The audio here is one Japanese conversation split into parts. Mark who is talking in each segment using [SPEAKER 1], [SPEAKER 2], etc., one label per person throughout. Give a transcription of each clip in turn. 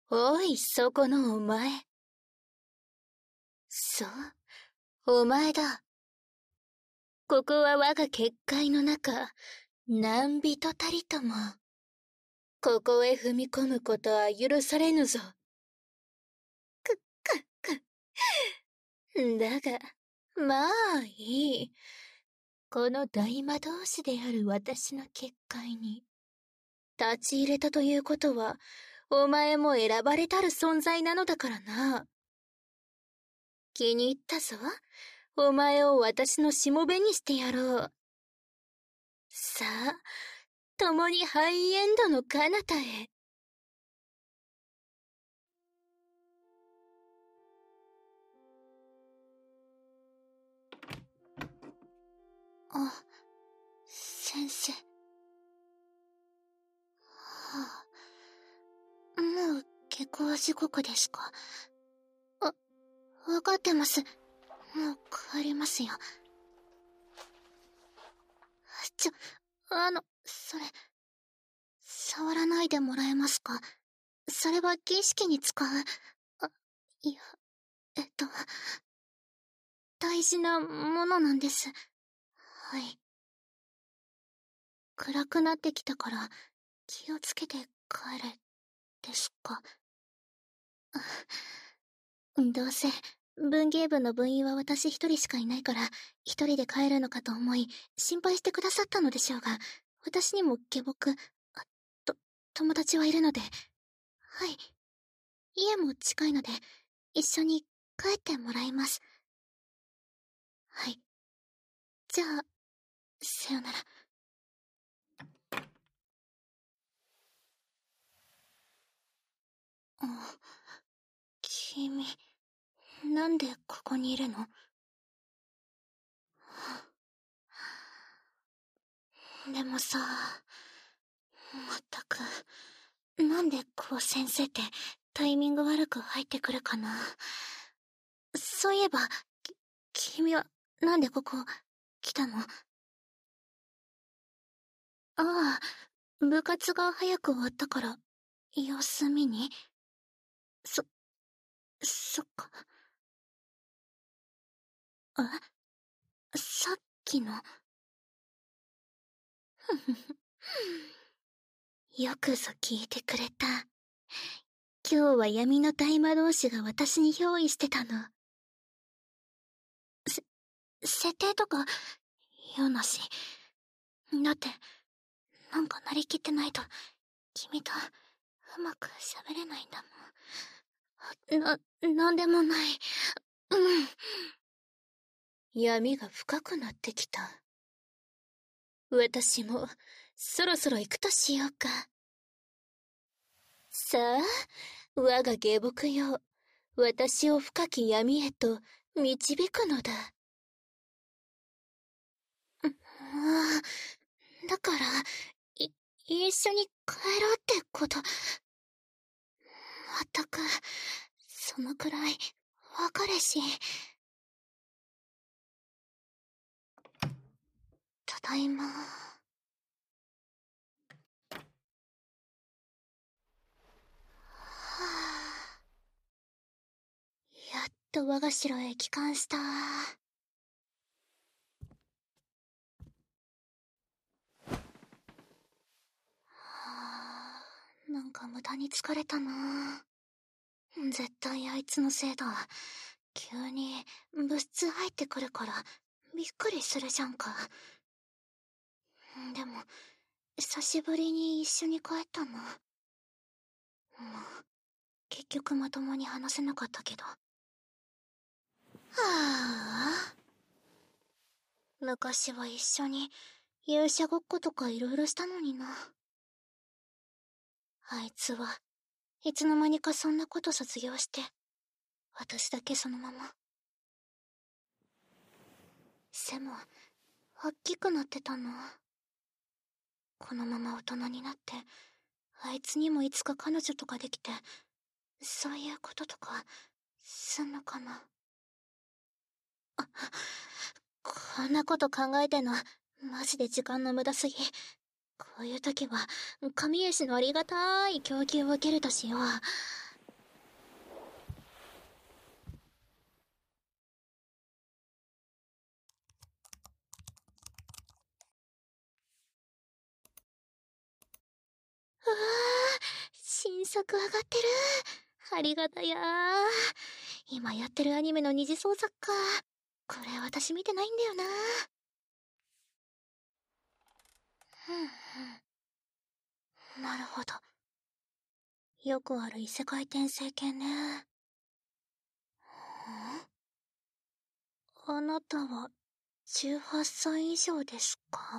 [SPEAKER 1] おい、そこのお前。そう、お前だ。ここは我が結界の中、何人たりとも。ここへ踏み込むことは許されぬぞ。だが、まあいい。この大魔導士である私の結界に、立ち入れたということは、お前も選ばれたる存在なのだからな。気に入ったぞ。お前を私のしもべにしてやろう。さあ、共にハイエンドの彼方へ。あ、先生。はあ、もう下校時刻ですか。わかってます。もう帰りますよ。それ、触らないでもらえますか？それは儀式に使う。いや、大事なものなんです。はい。暗くなってきたから、気をつけて帰れ、ですか。どうせ、文芸部の部員は私一人しかいないから、一人で帰るのかと思い、心配してくださったのでしょうが、私にも下僕、友達はいるので、はい。家も近いので、一緒に帰ってもらいます。はい。じゃあ、さよなら。君、なんでここにいるの？でもさ、まったく、なんでこう先生ってタイミング悪く入ってくるかな。そういえば、君はなんでここ来たの？ああ、部活が早く終わったから、様子見に。そっか。さっきの。よくぞ聞いてくれた。今日は闇の大魔導士が私に憑依してたの。設定とか言うなし。だって、なんかなりきってないと、君とうまく喋れないんだもん。なんでもない。闇が深くなってきた。私も、そろそろ行くとしようか。さあ、我が下僕よ。私を深き闇へと導くのだ。だから、一緒に帰ろうってこと。まったく、そのくらい、別れし。ただいま。はあ、やっと我が城へ帰還した。なんか無駄に疲れたな。絶対あいつのせいだ。急に部室入ってくるからびっくりするじゃんか。でも久しぶりに一緒に帰ったの。結局まともに話せなかったけど。はあ、昔は一緒に勇者ごっことかいろいろしたのにな。あいつはいつの間にかそんなこと卒業して、私だけそのまま。背も大きくなってたの。このまま大人になってあいつにもいつか彼女とかできて、そういうこととかすんのかな。こんなこと考えてんのマジで時間の無駄すぎ。こういう時は神絵師のありがたい供給を受けるとしよう。 速上がってる。ありがたやー。今やってるアニメの二次創作か。これ私見てないんだよな。なるほど。よくある異世界転生系ね。あなたは18歳以上ですか？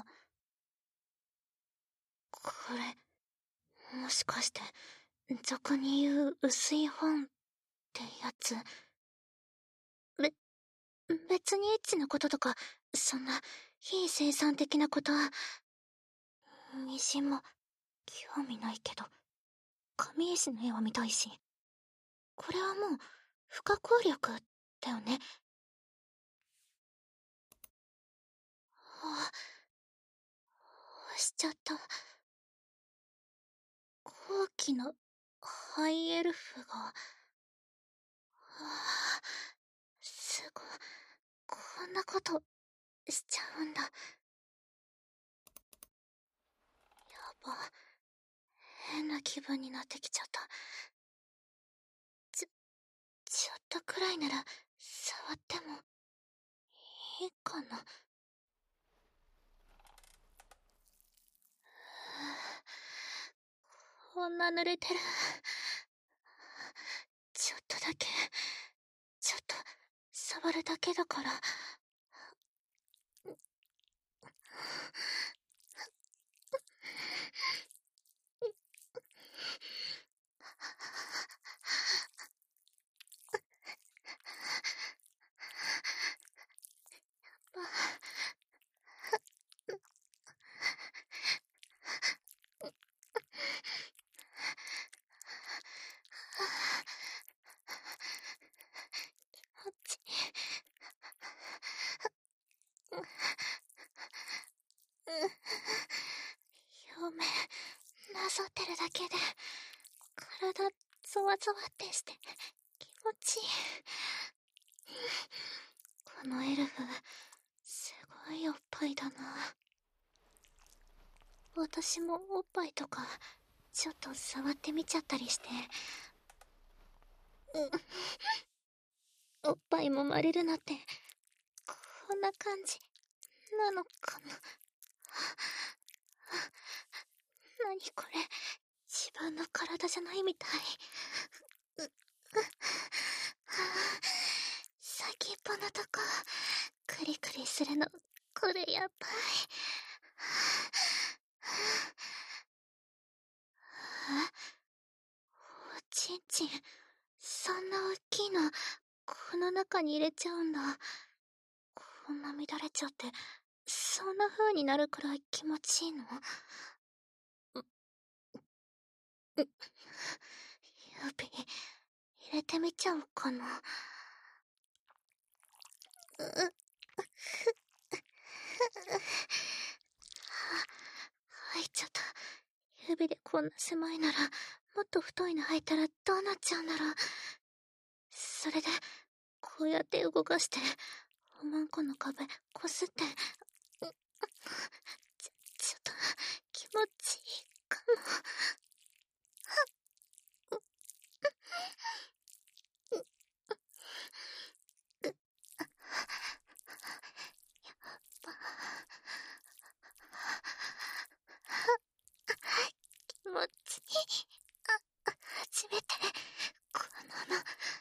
[SPEAKER 1] これ、もしかして、俗に言う薄い本ってやつ。べ、別にエッチなこととか、そんな非生産的なことは、みじんも興味ないけど、神石の絵は見たいし、これはもう不可抗力だよね。押しちゃった。後期のハイエルフが、すごい、こんなことしちゃうんだ。やば、変な気分になってきちゃった。ちょっとくらいなら触ってもいいかな。こんな濡れてる。ちょっとだけ、ちょっと触るだけだから。表面なぞってるだけで体ゾワゾワってして気持ちいい。このエルフすごいおっぱいだな。私もおっぱいとかちょっと触ってみちゃったりして、おっぱいもまれるのってこんな感じなのかな。何これ、自分の体じゃないみたい。先っぽのとこクリクリするの、これやばい。おちんちん、そんな大きいのこの中に入れちゃうんだ。こんな乱れちゃって、そんな風になるくらい気持ちいいの？指、入れてみちゃおうかな。入っちゃった。指でこんな狭いなら、もっと太いの履いたらどうなっちゃうんだろう。それで、こうやって動かして、おまんこの壁、こすって、ちょっと、気持ちいいかも。気持ちいい。初めて、この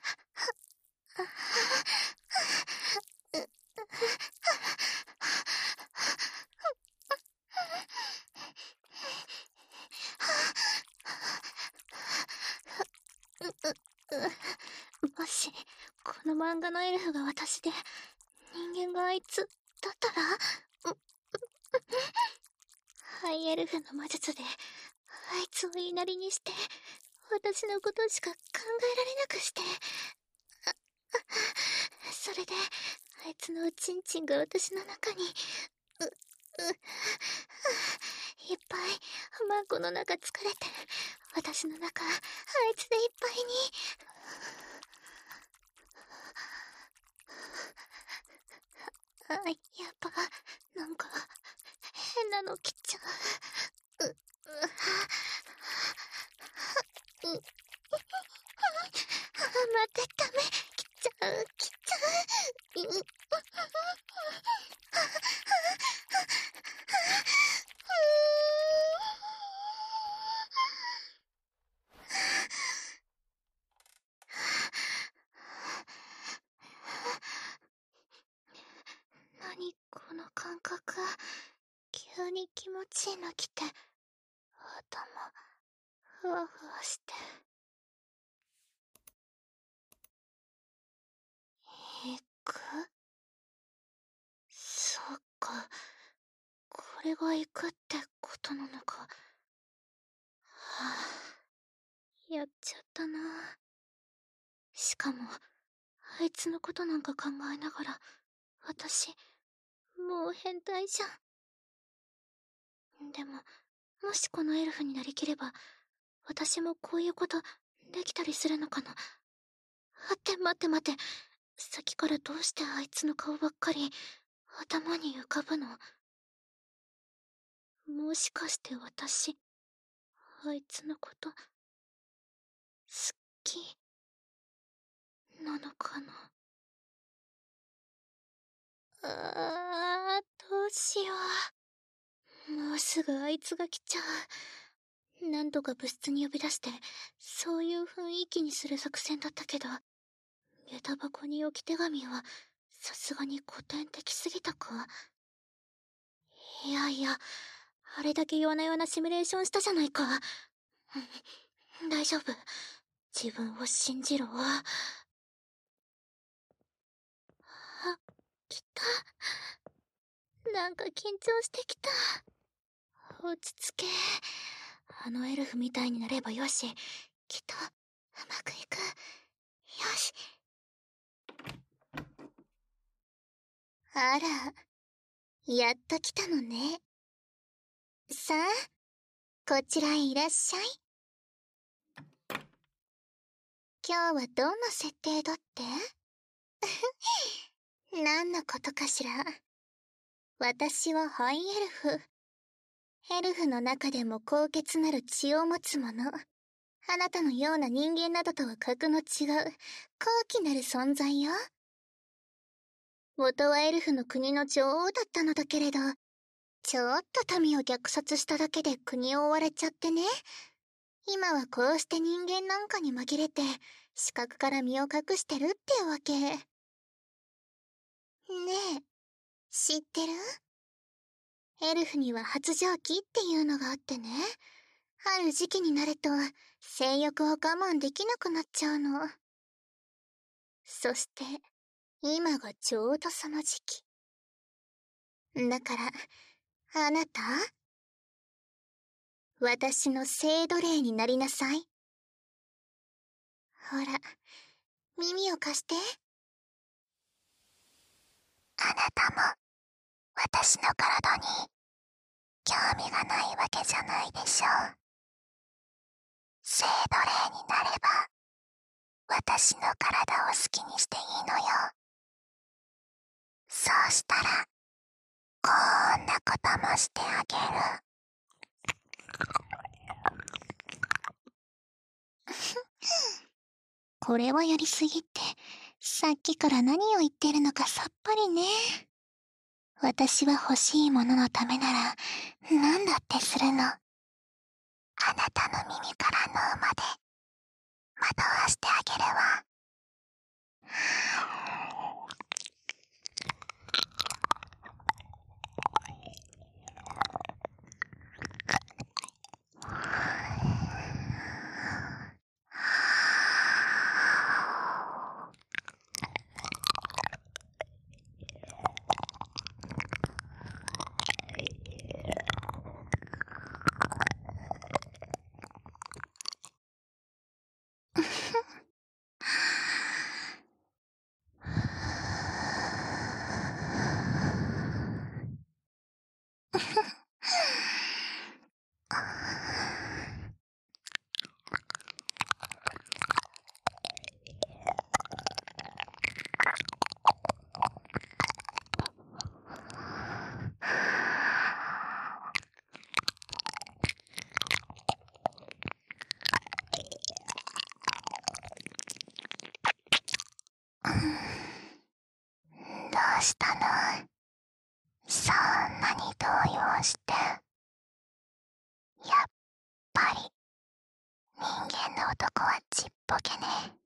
[SPEAKER 1] もし、この漫画のエルフが私で、人間があいつ、だったら、ハイエルフの魔術で、あいつを言いなりにして、私のことしか考えられなくして、それで、あいつのおちんちんが私の中に、いっぱい、マンコの中作れて、私の中、あいつでいっぱいに。やっぱ、なんか、変なの来ちゃう。 ダメ、来ちゃう、来ちゃう。何この感覚、急に気持ちいいの来て、頭ふわふわして。行く？そっか、これが行くってことなのか。はあ、やっちゃったな。しかもあいつのことなんか考えながら、私もう変態じゃん。でも、もしこのエルフになりきれば、私もこういうことできたりするのかな。待って、さっきからどうしてあいつの顔ばっかり頭に浮かぶの？もしかして私、あいつのこと好きなのかな。どうしよう。もうすぐあいつが来ちゃう。何度か部室に呼び出して、そういう雰囲気にする作戦だったけど、下駄箱に置き手紙は、さすがに古典的すぎたか。いやいや、あれだけ夜な夜なシミュレーションしたじゃないか。大丈夫。自分を信じろ。あ、来た。なんか緊張してきた。落ち着け。あのエルフみたいになればよし。きっと、うまくいく。よし。あら、やっと来たのね。さあ、こちらへいらっしゃい。今日はどんな設定だって何のことかしら。私はハイエルフ。エルフの中でも高潔なる血を持つ者。あなたのような人間などとは格の違う高貴なる存在よ。元はエルフの国の女王だったのだけれど、ちょっと民を虐殺しただけで国を追われちゃってね。今はこうして人間なんかに紛れて視覚から身を隠してるってわけ。ねえ、知ってる？エルフには発情期っていうのがあってね、ある時期になると性欲を我慢できなくなっちゃうの。そして今がちょうどその時期だから、あなた私の性奴隷になりなさい。ほら、耳を貸して。あなたも私の体に興味がないわけじゃないでしょう。性奴隷になれば私の体を好きにしていいのよ。そうしたらこんなこともしてあげる。これはやりすぎって、さっきから何を言ってるのかさっぱりね。私は欲しいもののためなら何だってするの。あなたの耳から脳まで惑わしてあげるわ。
[SPEAKER 2] うしたの？そんなに動揺して。やっぱり人間の男はちっぽけね。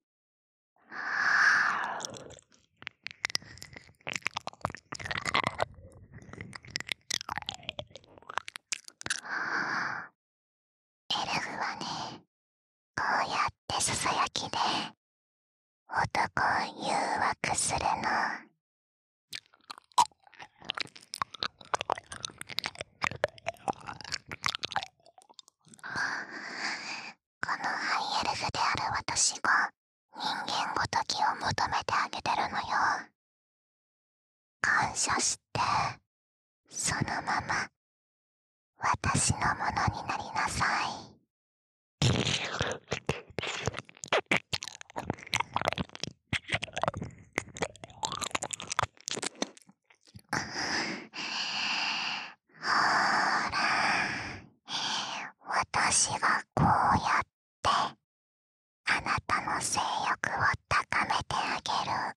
[SPEAKER 2] エルフはね、こうやってささやきで男を誘惑するの。このハイエルフである私が人間ごときを求めてあげてるのよ。感謝して、そのまま私のものになりなさい。ほら、私がこうやってあなたの性欲を高めてあげる。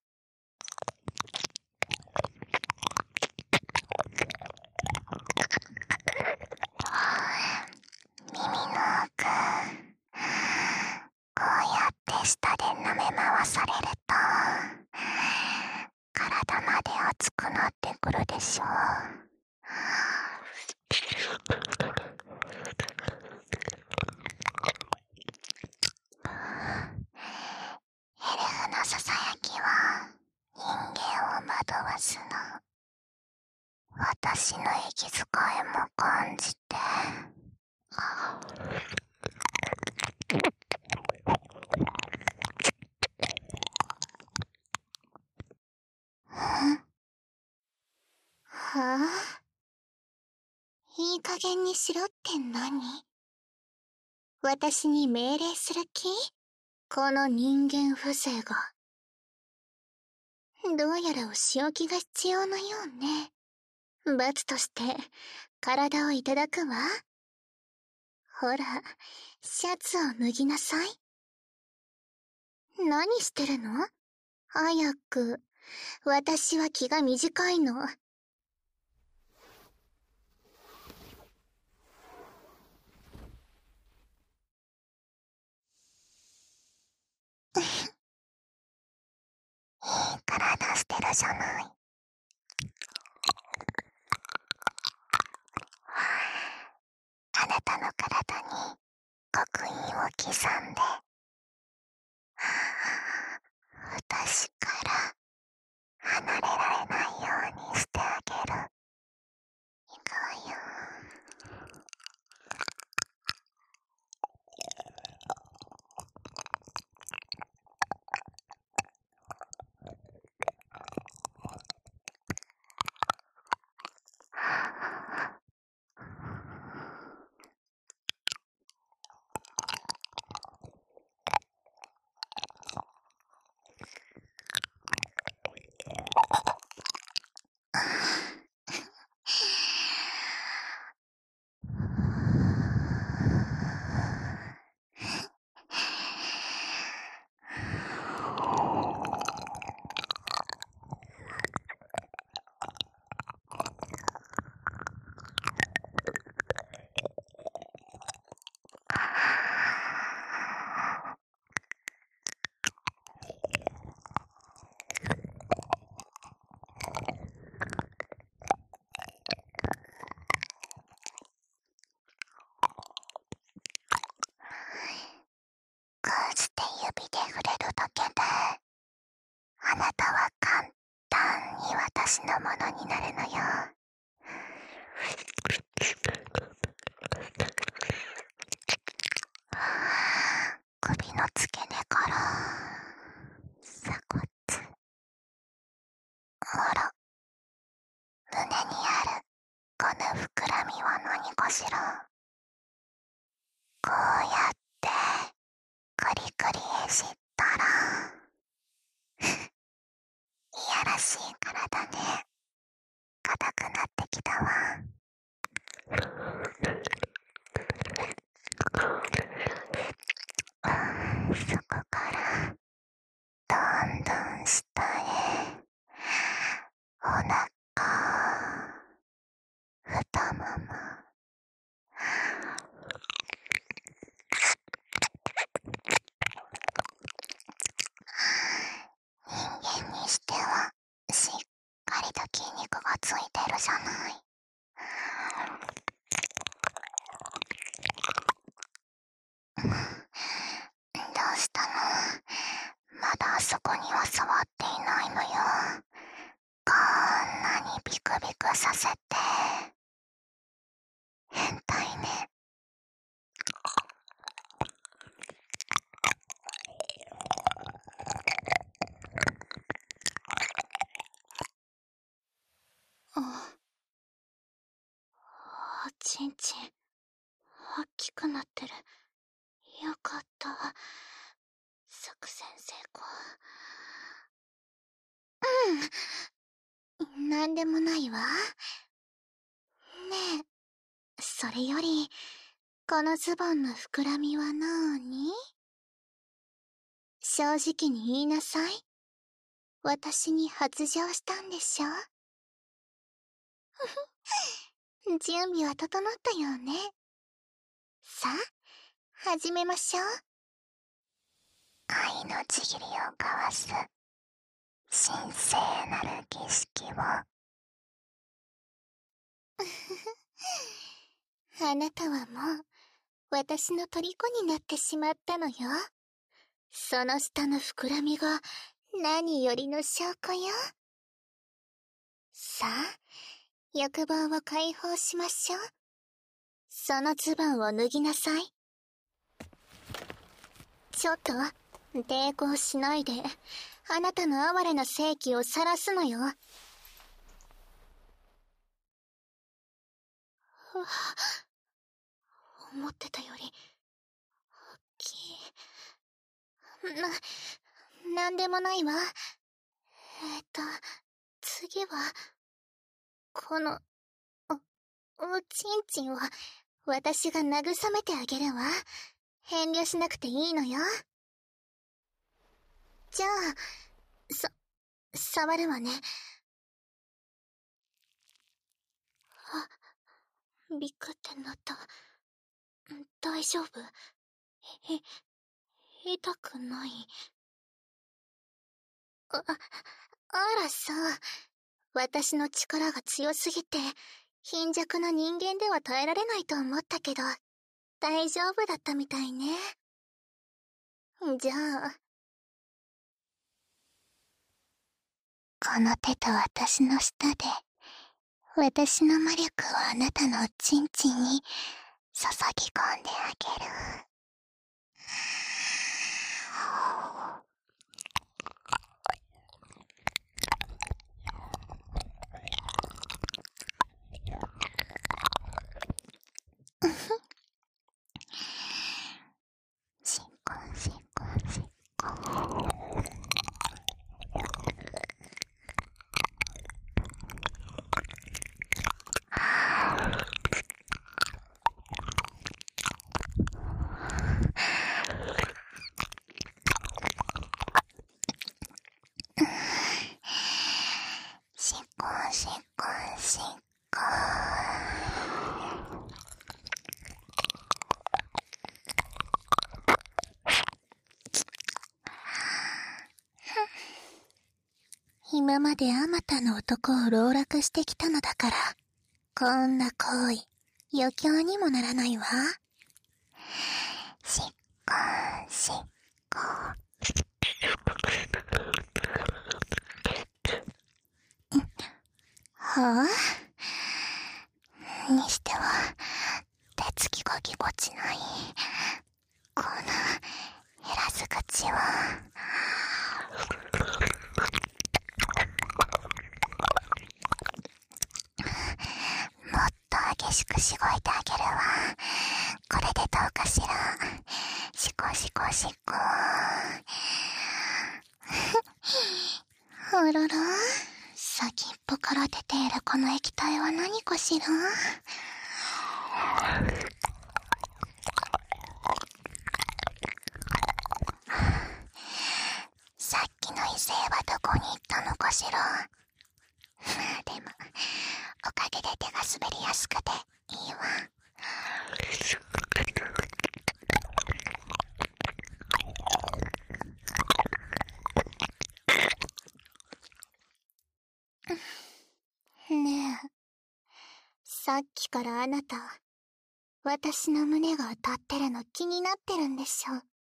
[SPEAKER 2] 耳の奥、こうやって舌で舐め回されると体まで熱くなってくるでしょう。エルフのささやきは人間を惑わすの。私の息遣いも感じて。はあ、いい加減にしろって何？私に命令する気？この人間風情が。どうやらお仕置きが必要のようね。罰として体をいただくわ。ほら、シャツを脱ぎなさい。何してるの？早く。私は気が短いの。いい体してるじゃない。あなたの体に刻印を刻んで、私から離れられないようにしてあげる。いくわよ。こうして指で触れるだけで、あなたは簡単に私のものになるのよ。首の付け根から鎖骨、ほら、胸にあるこの膨らみは何かしら。こうやってクリクリいじったらいやらしい体ね。硬くなってきたわ。そこからどんどん下へビクさせて。変態ね。
[SPEAKER 1] おちんちん、大きくなってる。よかった。作戦成功。なんでもないわ。ねえ、それより、このズボンの膨らみはなーに？正直に言いなさい。私に発情したんでしょ？準備は整ったよね。さあ、始めましょう。
[SPEAKER 2] 愛のちぎりを交わす神聖なる儀式を。
[SPEAKER 1] あなたはもう、私の虜になってしまったのよ。その下の膨らみが、何よりの証拠よ。さあ、欲望を解放しましょう。そのズボンを脱ぎなさい。ちょっと、抵抗しないで、あなたの哀れな性器を晒すのよ。思ってたより、大きい。なんでもないわ。次は、この、おちんちんを、私が慰めてあげるわ。遠慮しなくていいのよ。じゃあ、触るわね。ビクってなった。大丈夫？痛くない？あらさ、私の力が強すぎて、貧弱な人間では耐えられないと思ったけど、大丈夫だったみたいね。じゃあ。
[SPEAKER 2] この手と私の舌で、私の魔力をあなたのおちんちんに注ぎ込んであげる。しっこんしっこんしっこん。しっこんしっこんしっこん。今まであまたの男を籠絡してきたのだから、こんな行為、余興にもならないわ。しっこんしっこん。はあ？にしては、手つきがぎこちない。この、減らず口は。もっと激しくしごいてあげるわ。これでどうかしら。しこしこしこ。あらら、先っぽから出ているこの液体は何かしら。さっきの異性はどこに行ったのかしら。まあでも、おかげで手が滑りやすくていいわ。
[SPEAKER 1] ねえ、さっきからあなた、私の胸が当たってるの気になってるんでしょ。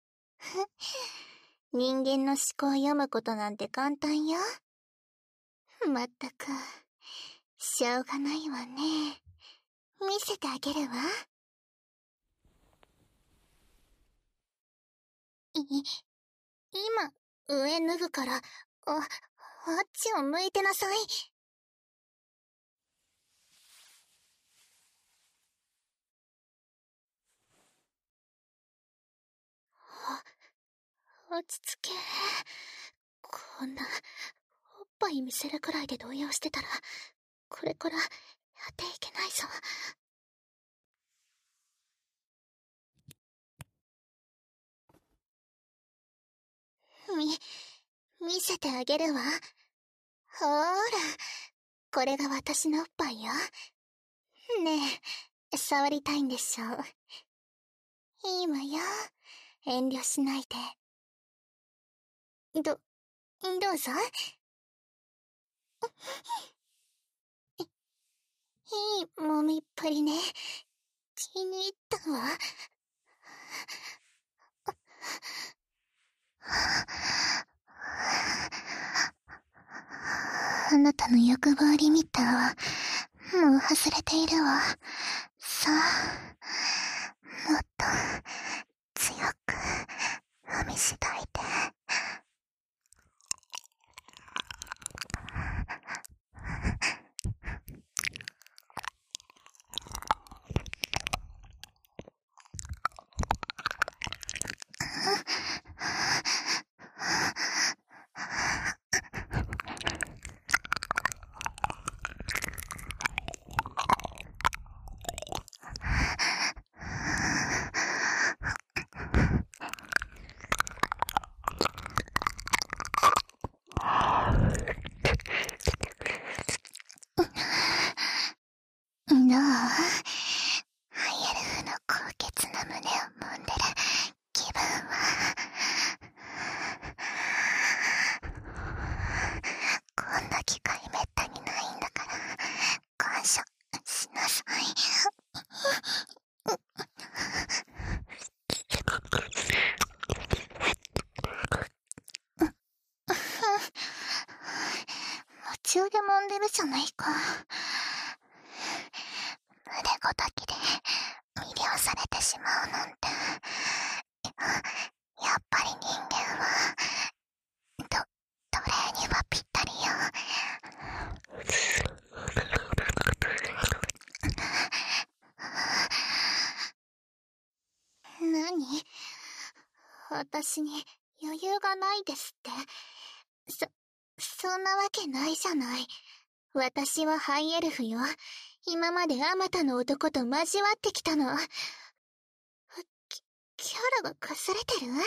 [SPEAKER 1] 人間の思考を読むことなんて簡単よ。
[SPEAKER 2] まったく、しょうがないわね。見せてあげるわ。今、上脱ぐから、あっちを向いてなさい。落ち着け。こんな、おっぱい見せるくらいで動揺してたら、これからやっていけないぞ。見せてあげるわ。ほーら、これが私のおっぱいよ。ねえ、触りたいんでしょ。いいわよ。遠慮しないで。どうぞ。いい揉みっぷりね。気に入ったわ。あなたの欲張りみたは、もう外れているわ。さあ、もっと、強く、踏みしばいて。どう？ハイエルフの高潔な胸を揉んでる気分は。こんな機会めったにないんだから感謝しなさい。夢中で揉んでるじゃないか。腕ごときで魅了されてしまうなんて。やっぱり人間は奴隷にはぴったりよ。何？私に余裕がないですって。そんなわけないじゃない。私はハイエルフよ。今まであまたの男と交わってきたの。キャラが崩れてる？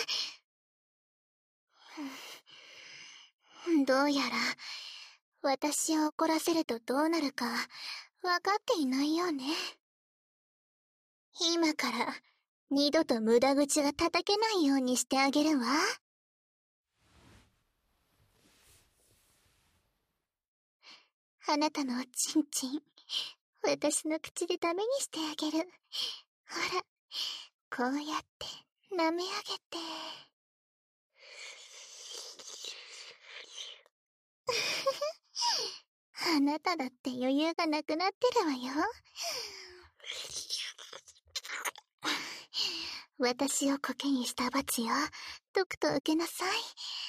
[SPEAKER 2] どうやら、私を怒らせるとどうなるか、分かっていないようね。今から、二度と無駄口が叩けないようにしてあげるわ。あなたのおちんちん、私の口でダメにしてあげる。ほら、こうやって舐め上げて。あなただって余裕がなくなってるわよ。私をコケにした罰よ。とくと受けなさい。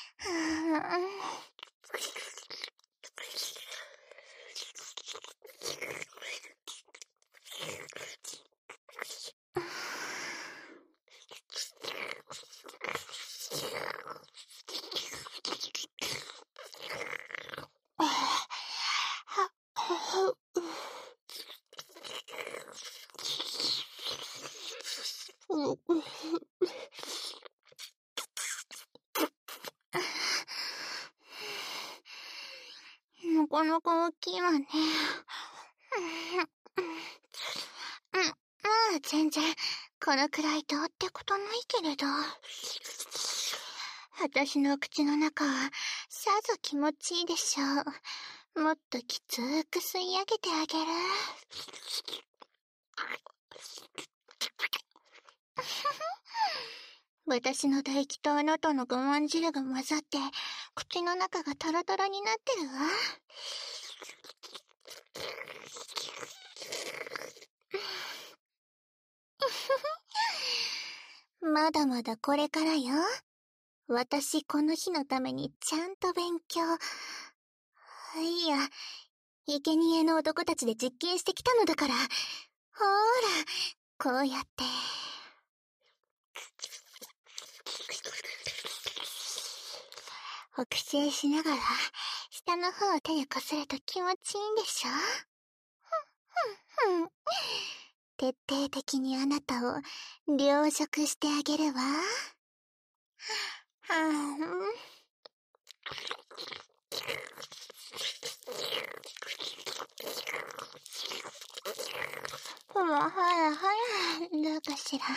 [SPEAKER 2] なかなか大きいわね。まあ全然、このくらいどうってことないけれど。私の口の中は、さぞ気持ちいいでしょう。もっときつーく吸い上げてあげる。
[SPEAKER 1] 私の唾液とあなたの我慢汁が混ざって、口の中がタラタラになってるわ。まだまだこれからよ。私この日のためにちゃんと勉強。いや、生贄の男たちで実験してきたのだから。ほーら、こうやって。北西しながら、下の方を手でこすると気持ちいいんでしょ？ふんふんふん。徹底的にあなたを凌辱してあげるわ。はぁ、ほらほらほら、どうかしら？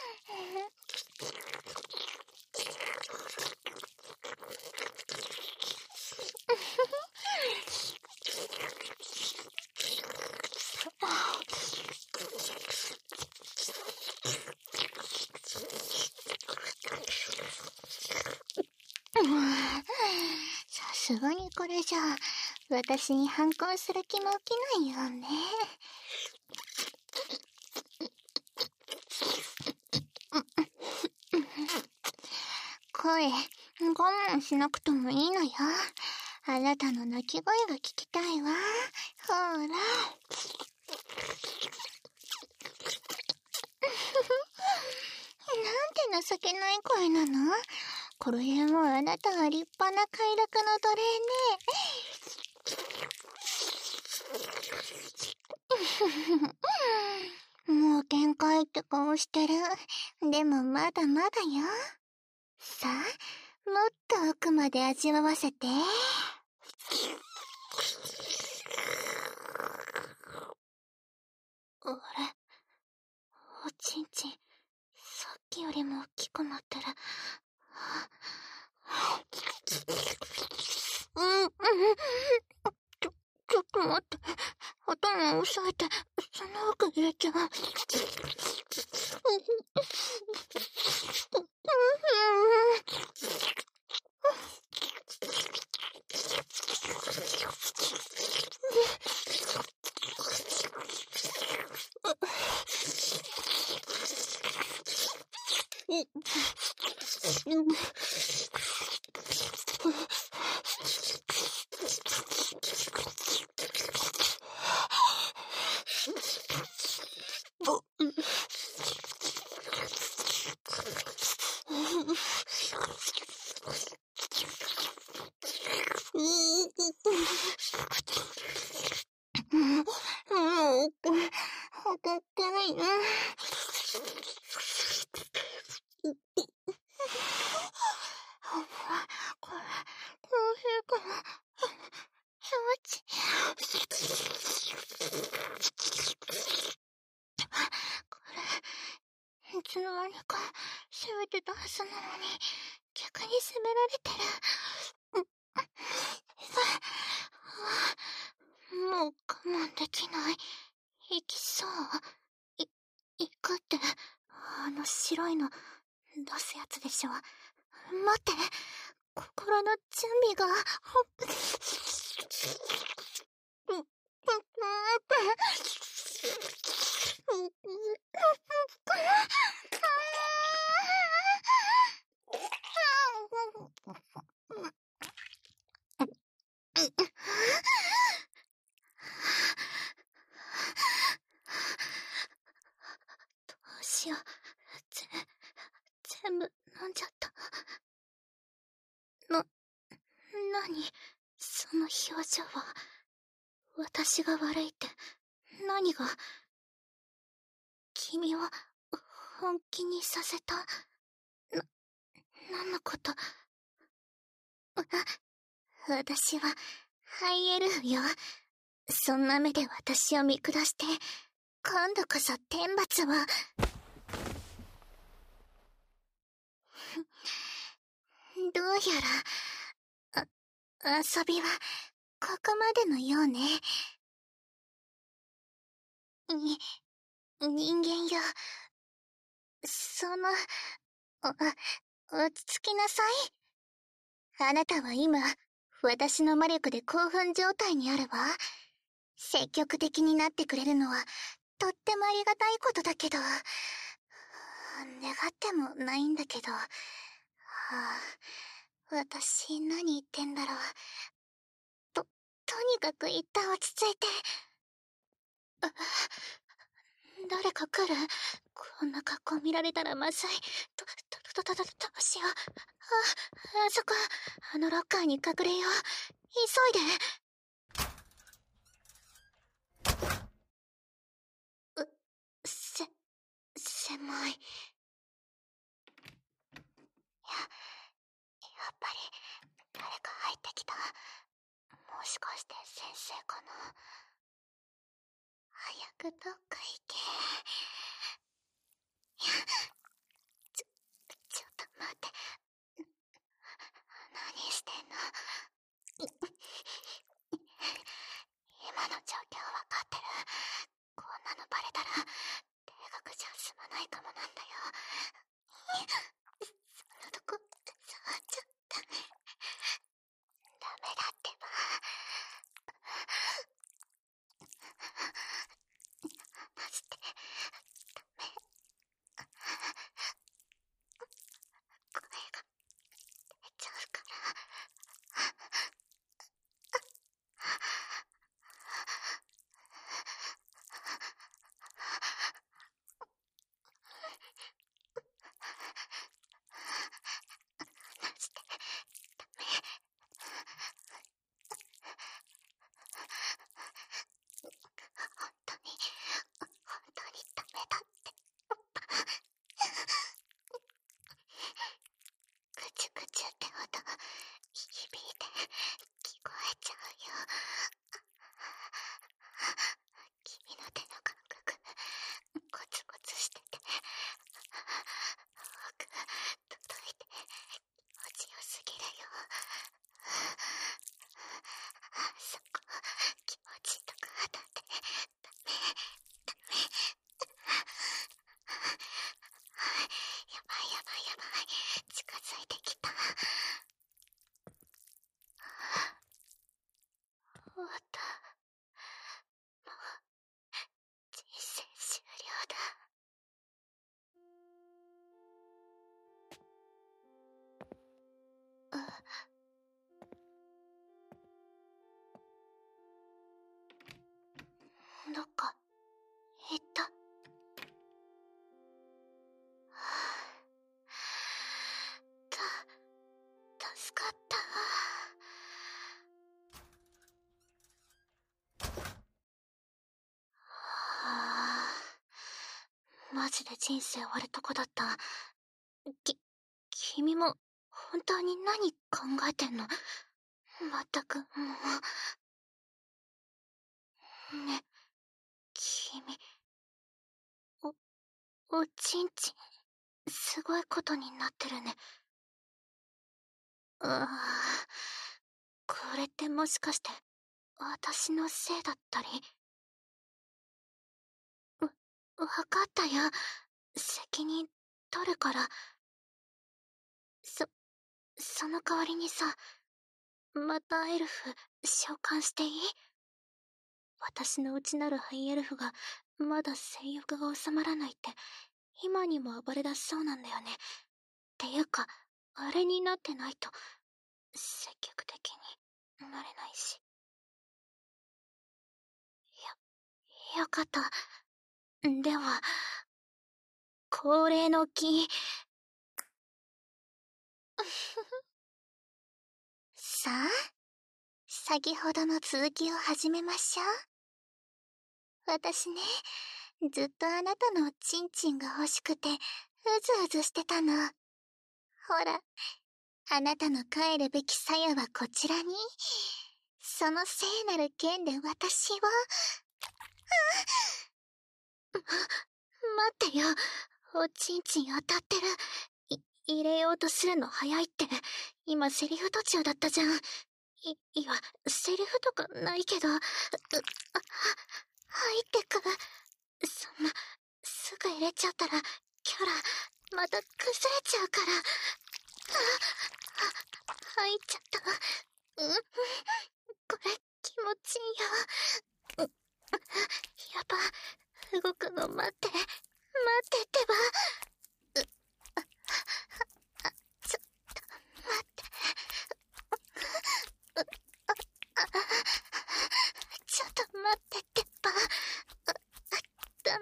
[SPEAKER 1] さすがにこれじゃ私に反抗する気も起きないよね。声我慢しなくてもいいのよ。あなたの泣き声が聞きたいわ。ほら。なんて情けない声なの？これもあなたは立派な快楽の奴隷ね。もう限界って顔してる。でもまだまだよ。さあ、もっと奥まで味わわせて。あれ？おちんちん、さっきよりも大きくなってる。ちょっと待って。頭を押さえて、その奥入れちゃう。当たってないな。これ、コーヒーかな。気持ちいい。これ、いつの間にか攻めてたはずなのに、逆に攻められてる。もう我慢できない。行きそう。行くって、白いの、出すやつでしょ。待って、心の準備が。どうしよう。全部飲んじゃった。なに、その表情は。私が悪いって、何が。君は、本気にさせた。何のこと。私は、ハイエルフよ。そんな目で私を見下して、今度こそ天罰を。どうやら、遊びは、ここまでのようね。人間よ。
[SPEAKER 2] 落ち着きなさい。あなたは今、私の魔力で興奮状態にあるわ。積極的になってくれるのは、とってもありがたいことだけど、願ってもないんだけど、私何言ってんだろう。とにかく一旦落ち着いて。誰か来る？こんな格好見られたらまずい。どうしよう。あそこ、あのロッカーに隠れよう。急いで。狭い。やっぱり、誰か入ってきた。もしかして先生かな。早くどっか行け。ちょっと待って。何してんの？今の状況わかってる？こんなのバレたら、低学じゃ済まないかもなんだよ。そんなとこ、触っちゃダメ。ダメだってば。離して。ダメ。声が出ちゃうから。離して。ダメ。本当にダメだって。ぐちゅぐちゅって音響いて聞こえちゃうよ。君の手の感覚コツコツしてて奥届いて気持ちよすぎるよ。そこ気持ちとか当たってダメ。やばいやばいやばい。近づいてきた。終わった。もう人生終了だ。どっか行った。助かったマジで人生終わるとこだった。君も本当に何考えてんの？まったくもう。ね、君。おちんちん、すごいことになってるね。これってもしかして、私のせいだったり？わかったよ。責任取るから。その代わりにさ、またエルフ召喚していい？私の内なるハイエルフがまだ性欲が収まらないって今にも暴れ出しそうなんだよね。っていうか、あれになってないと積極的になれないし。よかった。では、恒例の儀。さあ、先ほどの続きを始めましょう。私ね、ずっとあなたのチンチンが欲しくて、うずうずしてたの。ほら、あなたの帰るべき鞘はこちらに。その聖なる剣で私を。待ってよ。おちんちん当たってる。入れようとするの早いって。今セリフ途中だったじゃん。いや、セリフとかないけど。入ってく。そんな、すぐ入れちゃったら
[SPEAKER 1] キャラ、また崩れちゃうから。入っちゃった。これ、気持ちいいよ。やば、動くの待って。待ってってば。ちょっと、待って。ちょっと待ってってば。ダメ。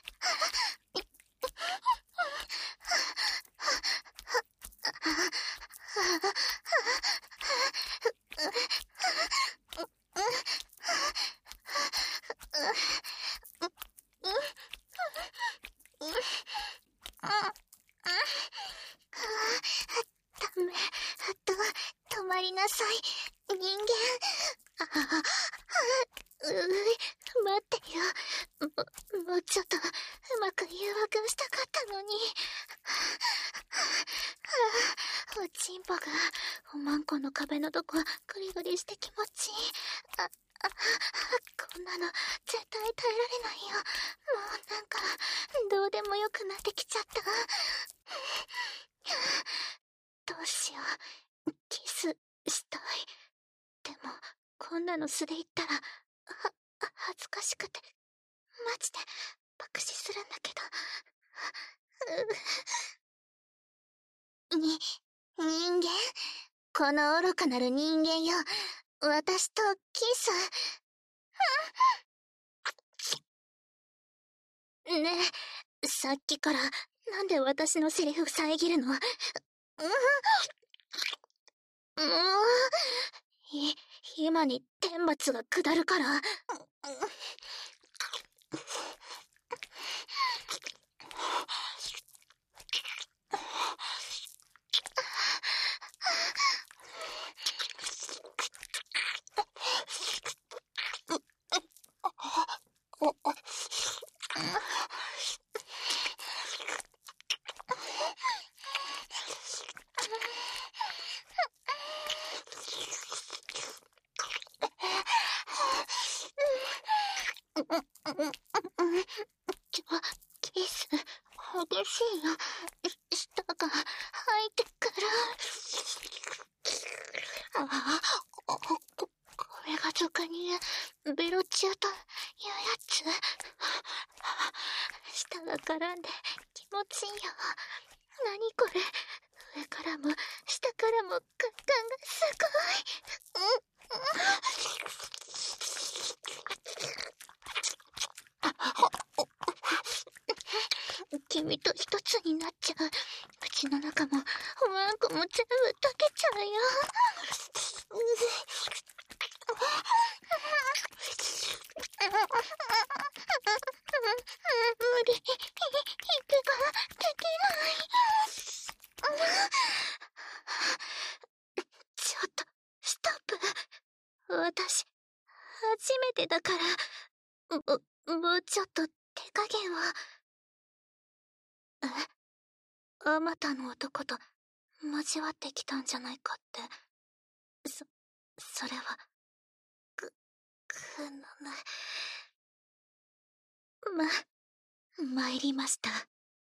[SPEAKER 1] ダメ。止まりなさい。人間。待ってよ。もうちょっとうまく誘惑したかったのに。おちんぽがおまんこの壁のとこグリグリして気持ちいい。こんなの絶対耐えられないよ。もうなんかどうでもよくなってきちゃった。どうしよう。キスしたい。でもこんなの素で言ったら恥ずかしくてマジで爆死するんだけど。人間？この愚かなる人間よ。私とキス。ねえ、さっきからなんで私のセリフ遮るの？もう、今に天罰が下るから。キス、激しいよ。舌が入ってくる。これが俗に言うベロチューというやつ。舌が絡んで気持ちいいよ。何これ。上からも下からも感がすごい。君と一つになっちゃう。口の中もワンコも全部溶けちゃうよ。無理。息ができない。ちょっとストップ。私初めてだから、もうちょっと手加減を。あまたの男と交わってきたんじゃないかって。それは、参りました。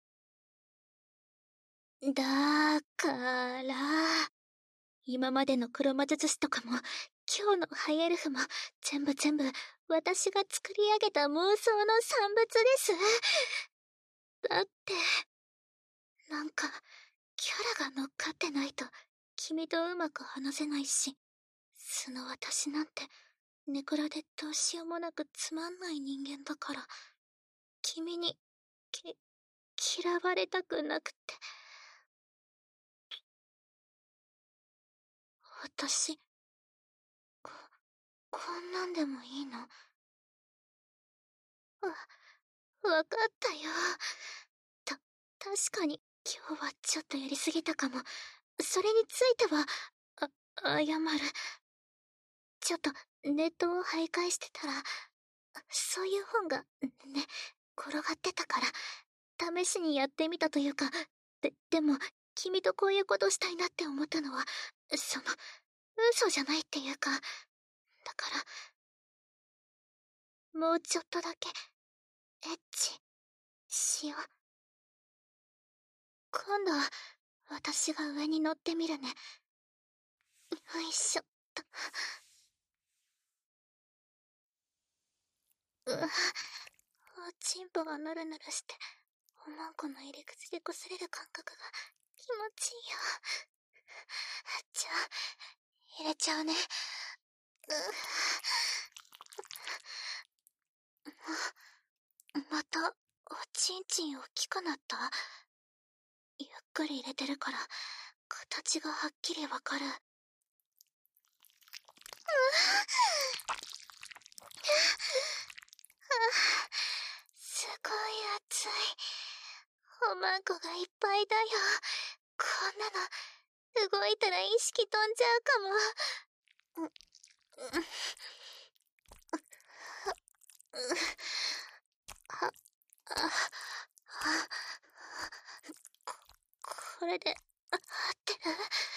[SPEAKER 1] だから、今までの黒魔術師とかも、今日のハイエルフも、全部私が作り上げた妄想の産物です。だって、なんか、キャラが乗っかってないと、君とうまく話せないし、素の私なんて、ネクラでどうしようもなくつまんない人間だから、君に、嫌われたくなくて。私、こんなんでもいいの？わかったよ。確かに今日はちょっとやりすぎたかも。それについては、謝る。ちょっとネットを徘徊してたら、そういう本が、ね、転がってたから、試しにやってみたというか、でも、君とこういうことしたいなって思ったのは、嘘じゃないっていうか、だから、もうちょっとだけ、エッチ、しよう。 今度は私が上に乗ってみるね。よいしょっと。おちんぽがヌルヌルしておまんこの入り口で擦れる感覚が気持ちいいよ。じゃあ入れちゃうね。またおちんちん大きくなった？ゆっくり入れてるから形がはっきりわかる。すごい熱い。おまんこがいっぱいだよ。こんなの動いたら意識飛んじゃうかも。これで合ってる？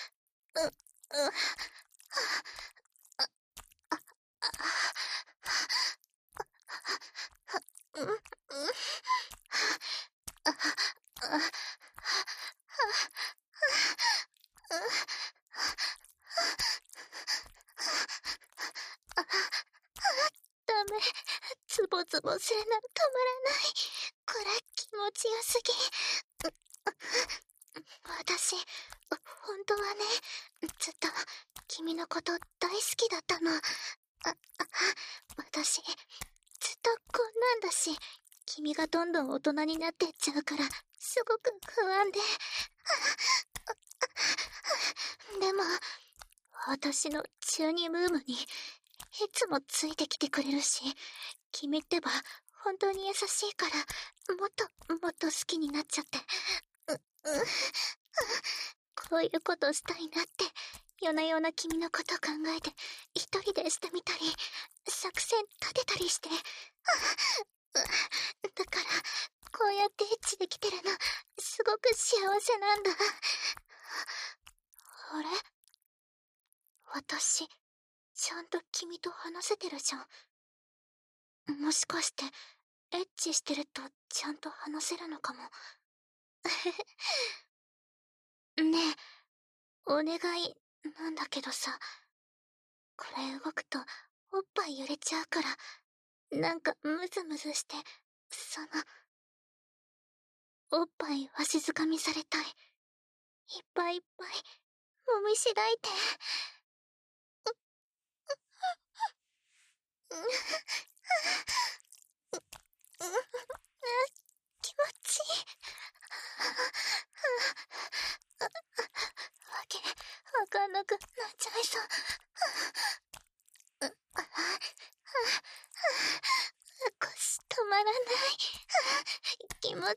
[SPEAKER 1] ダメ。ズボズボするの止まらない。これ気持ちよすぎ。私、本当はね、ずっと君のこと大好きだったの。私、ずっとこんなんだし、君がどんどん大人になってっちゃうから、すごく不安で。でも、私の中二ブームに、いつもついてきてくれるし、君ってば、本当に優しいから、もっともっと好きになっちゃって。こういうことしたいなって、夜な夜な君のこと考えて、一人でしてみたり、作戦立てたりして。だから、こうやってエッチできてるの、すごく幸せなんだ。あれ？私、ちゃんと君と話せてるじゃん。もしかして、エッチしてるとちゃんと話せるのかも。ねえ、お願いなんだけどさ、これ動くとおっぱい揺れちゃうから、なんかムズムズして、おっぱいわしづかみされたい。いっぱいいっぱい、もみしだいて。気持ちいい。わけわかんなくなっちゃいそう。腰止まらない。気持ちいい。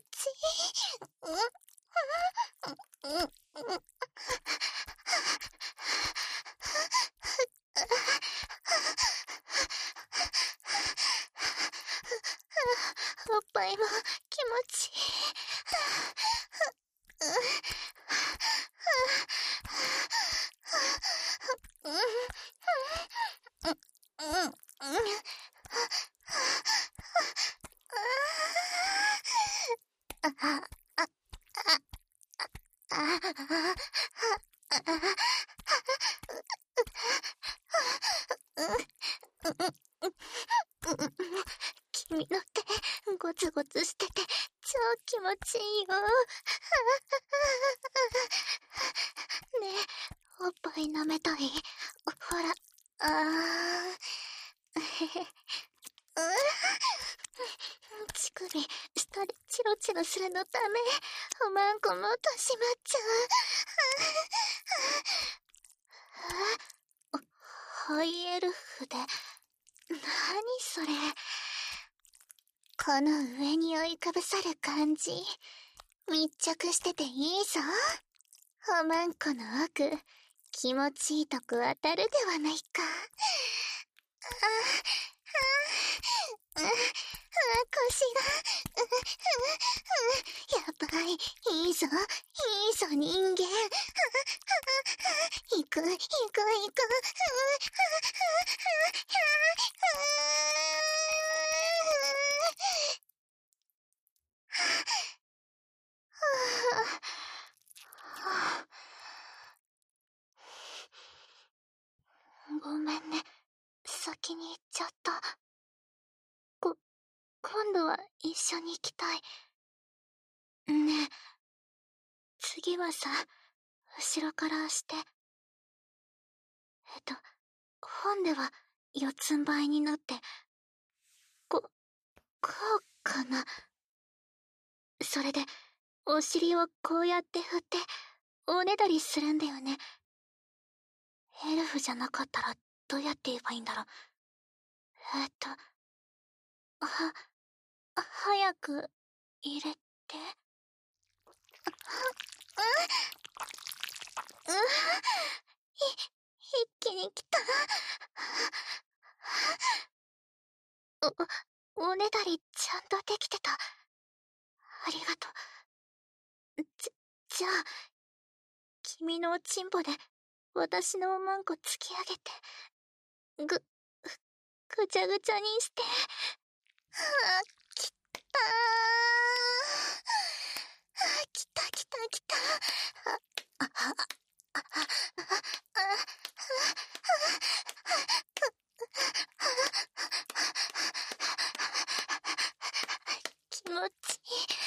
[SPEAKER 1] おっぱいも気持ちいい。君の手、ゴツゴツしてて、超気持ちいいよ。ねえ、おっぱい舐めたい？ほら、乳首、下でチロチロするのダメ。おまんこもっとしまっちゃう。ハイエルフで、なにそれ。この上に覆いかぶさる感じ、密着してていいぞ。おまんこの奥、気持ちいいとこ当たるではないか。腰が、やばい、いいぞ、いいぞ人間。行く、行く、行く。 めんね。先に行っちゃった。今度は一緒に行きたい。ねえ、次はさ、後ろからして。本では四つん這いになって、こうかな。それで、お尻をこうやって振って、おねだりするんだよね。エルフじゃなかったら、どうやって言えばいいんだろう。早く、入れて。一気に来た。おねだりちゃんとできてた。ありがとう。じゃあ、君のおちんぽで私のおまんこ突き上げて、ぐちゃぐちゃにして。きたー。きた。気持ちいい。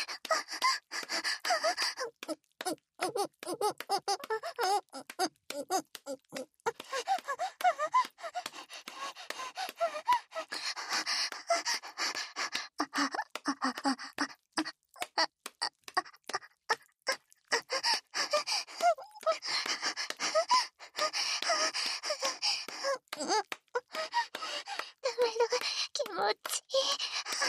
[SPEAKER 1] 気持ちいい。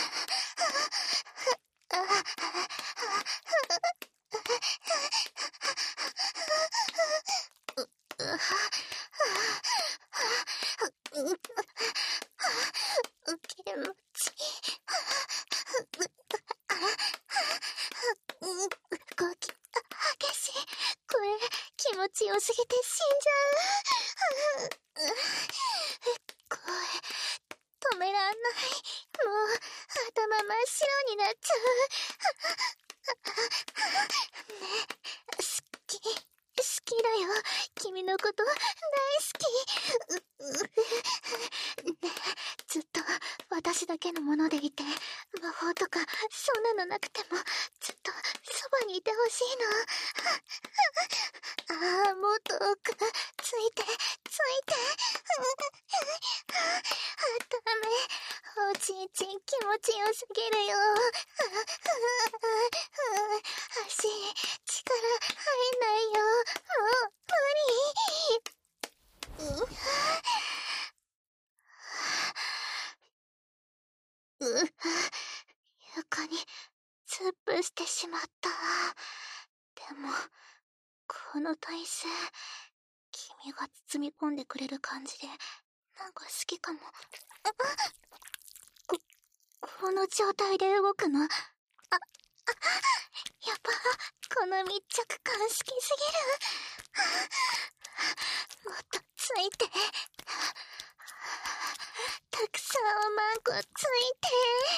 [SPEAKER 1] 気持ちいい。動き激しい。これ気持ちよすぎて死んじゃう。声止めらんない。もう頭真っ白になっちゃう。ねえ、好きだよ。君のこと大好き。ねえ、ずっと私だけのものでいて、魔法とかそんなのなくてもずっとそばにいてほしいの。もっと奥ついて。ダメ。おちんちん気持ちよすぎるよ。足力入んないよ。もう無理。床に突っ伏してしまった。でもこの体勢、君が包み込んでくれる感じでなんか好きかも。この状態で動くの。やっぱこの密着感好きすぎる。もっとついて。たくさんおまんこついて。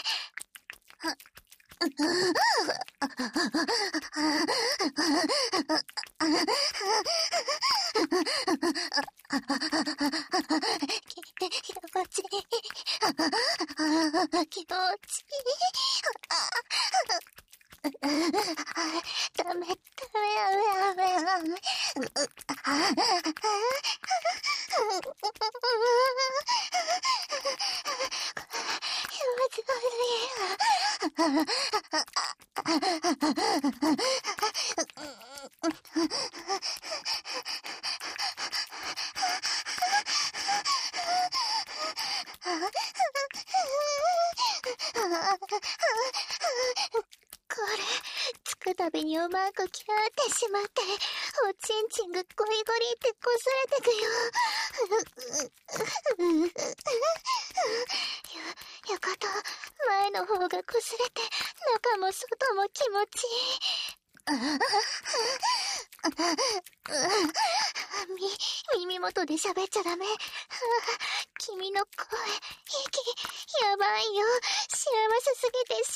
[SPEAKER 1] 気持ちいい。ダメ。これ、つくたびにおまんこキューってしまって、おちんちんがゴリゴリってこすれてくよ。よかった。前の方がこすれて、中も外も気持ちいい。耳元で喋っちゃダメ。君の声、息、やばいよ。幸せすぎて死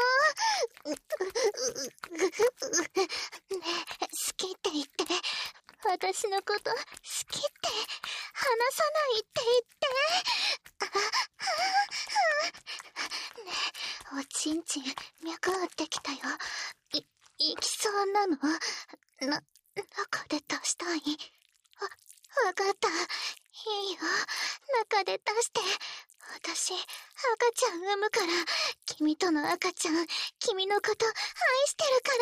[SPEAKER 1] んじゃうよ。ねえ、好きって言って。 私のこと好きって話さないって言って。ねえ、おちんちん脈打ってきたよ。行きそうなの？中で出したい。わかった。いいよ。中で出して。私、赤ちゃん産むから。君との赤ちゃん、君のこと愛してるから。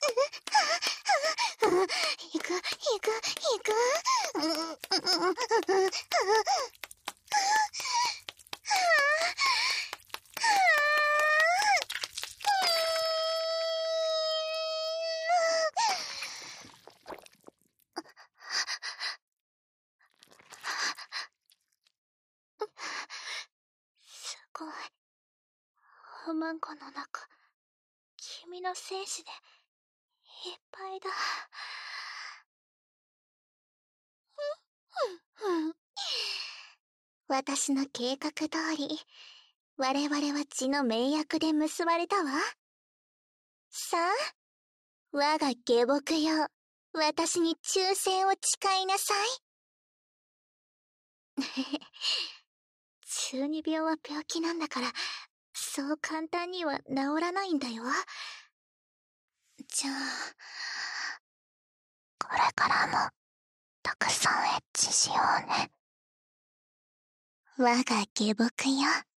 [SPEAKER 1] 行く、行く、行く。すごい。おまんこの中、君の精子でいっぱいだ。私の計画通り、我々は血の盟約で結ばれたわ。さあ、我が下僕よ、私に忠誠を誓いなさい。中二病は病気なんだから、そう簡単には治らないんだよ。じゃあ、
[SPEAKER 2] これからもたくさんエッチしようね。
[SPEAKER 1] 我が下僕よ。